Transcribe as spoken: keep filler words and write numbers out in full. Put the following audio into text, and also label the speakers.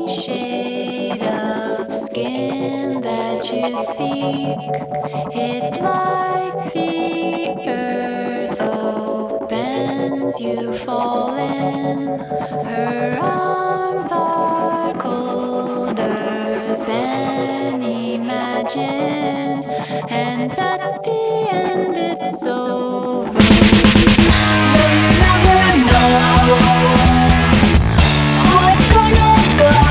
Speaker 1: shade of skin that you seek. It's like the earth opens, you fall in. Her arms are colder than imagined, and that